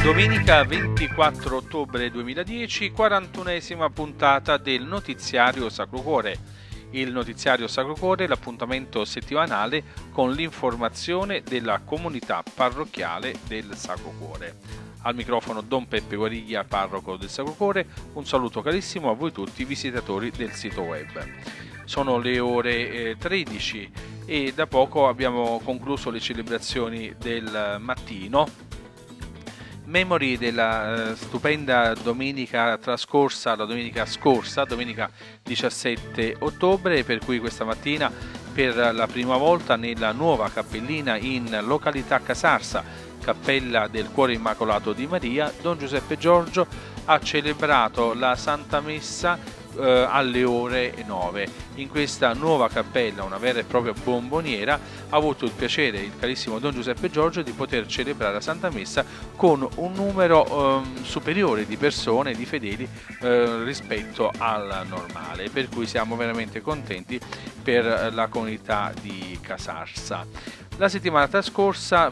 Domenica 24 ottobre 2010, 41esima puntata del notiziario Sacro Cuore. Il notiziario Sacro Cuore è l'appuntamento settimanale con l'informazione della comunità parrocchiale del Sacro Cuore. Al microfono Don Peppe Guariglia, parroco del Sacro Cuore. Un saluto carissimo a voi tutti visitatori del sito web. Sono le ore 13 e da poco abbiamo concluso le celebrazioni del mattino. Memori della stupenda domenica trascorsa, la domenica scorsa, domenica 17 ottobre, per cui questa mattina per la prima volta nella nuova cappellina in località Casarsa, Cappella del Cuore Immacolato di Maria, Don Giuseppe Giorgio ha celebrato la Santa Messa alle ore 9. In questa nuova cappella, una vera e propria bomboniera, ha avuto il piacere il carissimo Don Giuseppe Giorgio di poter celebrare la Santa Messa con un numero superiore di persone, di fedeli rispetto al normale, per cui siamo veramente contenti per la comunità di Casarsa. La settimana trascorsa,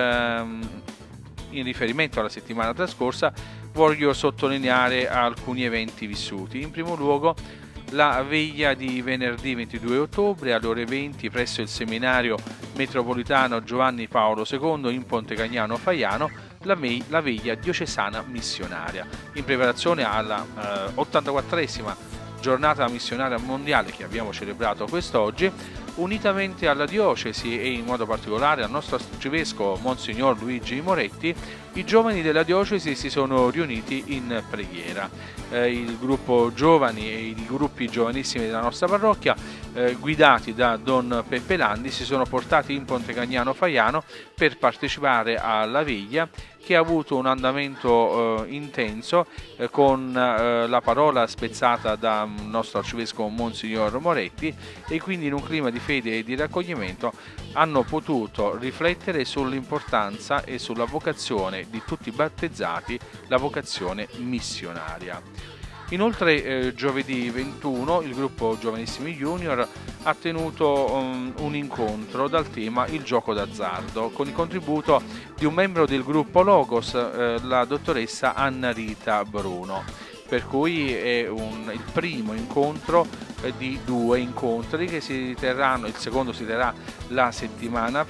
in riferimento alla settimana trascorsa, voglio sottolineare alcuni eventi vissuti. In primo luogo la veglia di venerdì 22 ottobre alle ore 20 presso il seminario metropolitano Giovanni Paolo II in Ponte Cagnano Faiano, la veglia diocesana missionaria, in preparazione alla 84esima giornata missionaria mondiale che abbiamo celebrato quest'oggi. Unitamente alla diocesi e in modo particolare al nostro arcivescovo Monsignor Luigi Moretti, i giovani della diocesi si sono riuniti in preghiera. Il gruppo giovani e i gruppi giovanissimi della nostra parrocchia, guidati da Don Peppe Landi, si sono portati in Ponte Cagnano Faiano per partecipare alla veglia, che ha avuto un andamento intenso con la parola spezzata dal nostro arcivescovo Monsignor Moretti, e quindi in un clima di fede e di raccoglimento hanno potuto riflettere sull'importanza e sulla vocazione di tutti i battezzati, la vocazione missionaria. Inoltre giovedì 21 il gruppo Giovanissimi Junior ha tenuto un incontro dal tema Il gioco d'azzardo, con il contributo di un membro del gruppo Logos, la dottoressa Anna Rita Bruno, per cui è il primo incontro di due incontri che si terranno. Il secondo si terrà la settimana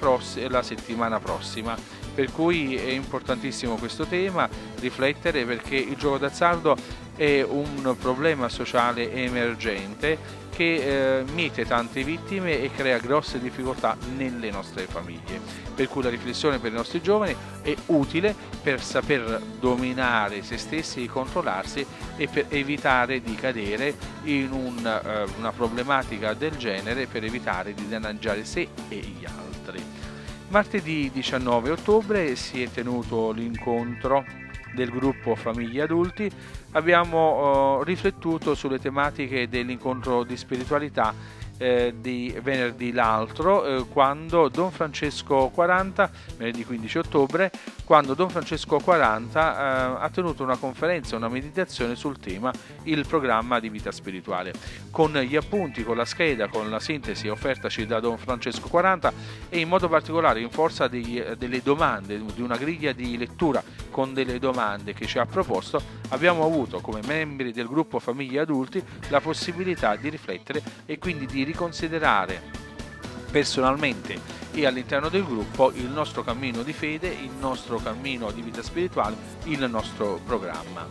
prossima, per cui è importantissimo questo tema, riflettere, perché il gioco d'azzardo è un problema sociale emergente che miete tante vittime e crea grosse difficoltà nelle nostre famiglie, per cui la riflessione per i nostri giovani è utile per saper dominare se stessi e controllarsi, e per evitare di cadere in una problematica del genere, per evitare di danneggiare sé e gli altri. Martedì 19 ottobre si è tenuto l'incontro del gruppo Famiglie Adulti. Abbiamo riflettuto sulle tematiche dell'incontro di spiritualità di venerdì l'altro, quando Don Francesco 40, venerdì 15 ottobre, quando Don Francesco 40 ha tenuto una conferenza, una meditazione sul tema il programma di vita spirituale, con gli appunti, con la scheda, con la sintesi offertaci da Don Francesco 40, e in modo particolare in forza delle domande, di una griglia di lettura con delle domande che ci ha proposto, abbiamo avuto come membri del gruppo Famiglie Adulti la possibilità di riflettere e quindi di riconsiderare personalmente e all'interno del gruppo il nostro cammino di fede, il nostro cammino di vita spirituale, il nostro programma.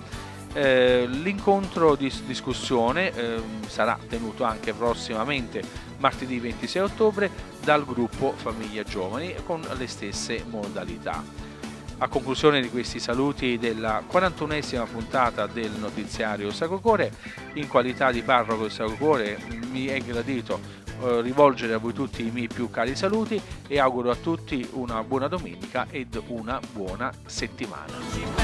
L'incontro di discussione sarà tenuto anche prossimamente martedì 26 ottobre dal gruppo Famiglia Giovani con le stesse modalità. A conclusione di questi saluti della 41esima puntata del notiziario Sacro Cuore, in qualità di parroco del Sacro Cuore mi è gradito rivolgere a voi tutti i miei più cari saluti e auguro a tutti una buona domenica ed una buona settimana.